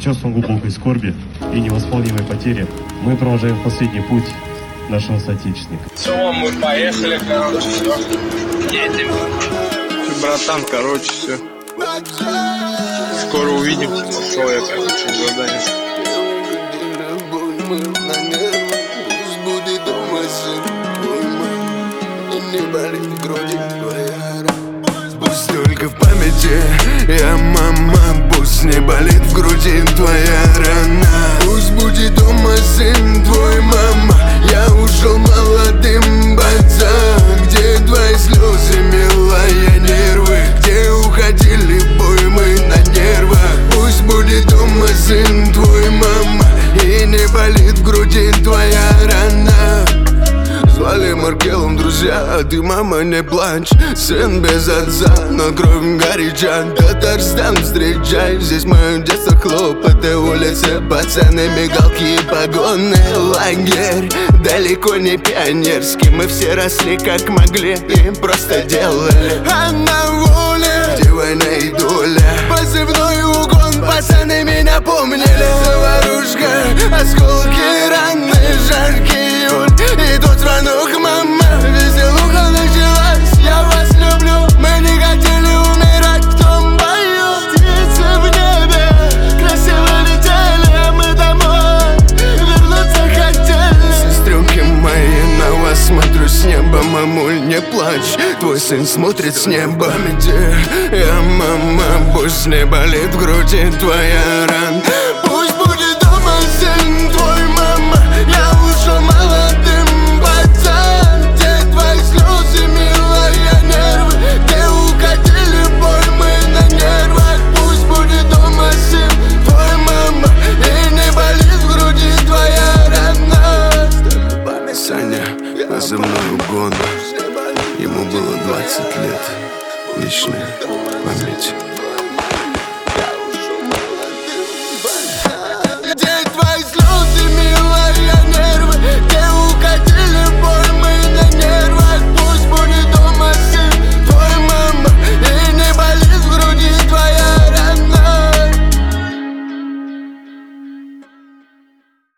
чувством глубокой скорби и невосполнимой потери мы провожаем последний путь нашего соотечественника. Все, мы поехали, короче, все. Едем. Братан, короче, все. Скоро увидимся. Пошел я, короче, задание. Пусть только в памяти я, мама, пусть не болит в груди твоя рана. Пусть будет дома сын твой, мама, я ушел молодым пацан. Где твои слезы, милая, нервы, где уходили в бой мы на нервах. Пусть будет дома сын твой, мама, и не болит в груди твоя рана. Звали Маркелом друзья, а ты, мама, не плачь. Сын без отца, но кровь горяча. Татарстан встречай, здесь мое детство, хлопоты, улицы, пацаны, мигалки и погоны. Лагерь далеко не пионерский, мы все росли как могли и просто делали. А на воле, где война и доля, позывной угон, пацаны меня помнили. Заварушка, осколки, раны, жаркий июль и тот звонок, мама, веселуха началась. Я вас люблю, мы не хотели умирать в том бою. Птицы в небе красиво летели, а мы домой вернуться хотели. Сестренки мои, на вас смотрю с неба, мамуль, не плачь, твой сын смотрит с неба. Я, мама, пусть не болит в груди твоя рана. Пусть будет дома сын твой, мама, я ушел молодым пацан. Где твои слезы, милая, нервы, где укатили в бой мы на нервах. Пусть будет дома сын твой, мама, и не болит в груди твоя рана. Саня, позывной угон, ему было 20 лет, вечная память.